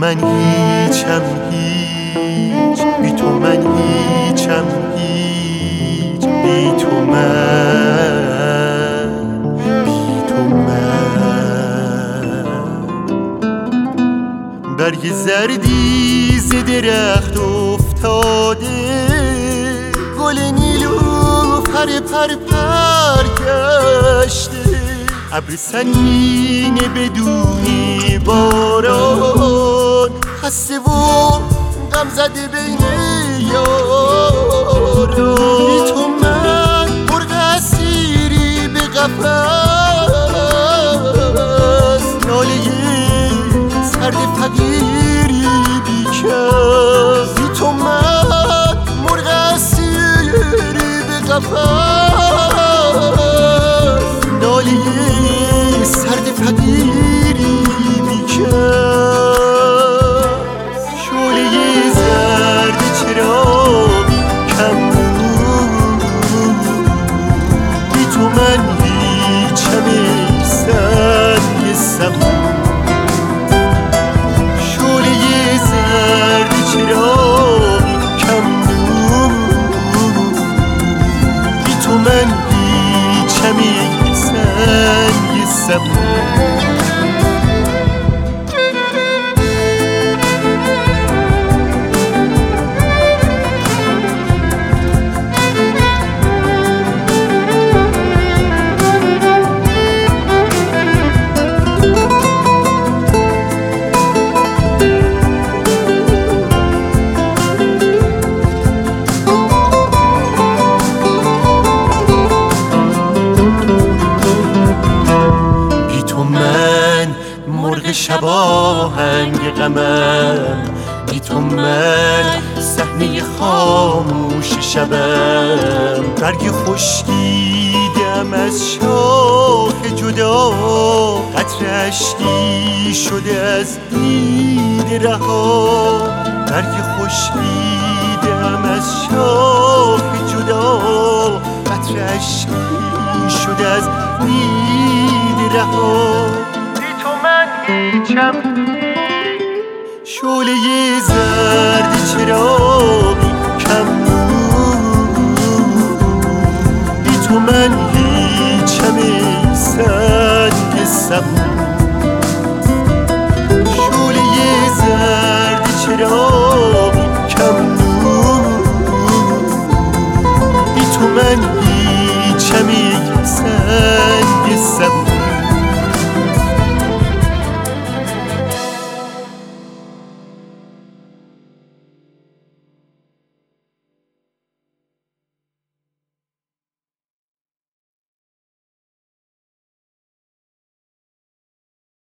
من هیچم هیچ، بی تو من هیچم هیچ، بی تو من، بی تو من. برگ زردی ز درخت افتاده، گل نیلوفر پر پر گشته، ابر سنگین بدون باران، خسته و غم زده بین یاران. بی تو من مرغ اسیری به قفس، ناله سرد فقیری بی کس. بی تو من مرغ اسیری به قفس، ناله سرد فقیری بی کس. شعله زرد چراغی کم بود، بی تو من هیچم ای سنگ سبود. شعله زرد چراغی کم بود، بی تو من هیچم ای سنگ سبود. مرغ شب آهنگ غمم، بی تو من صحنه خاموش شبم. برگ خشکیدم از شاخ جدا، قطره اشکی شده از دیده رها. برگ خشکیدم از شاخ جدا، قطره اشکی شده از دیده رها. هیچم شعله زرد چراغی کم بود، بی تو من هیچم ای سنگ سبود. شعله زرد چراغی کم بود، بی تو من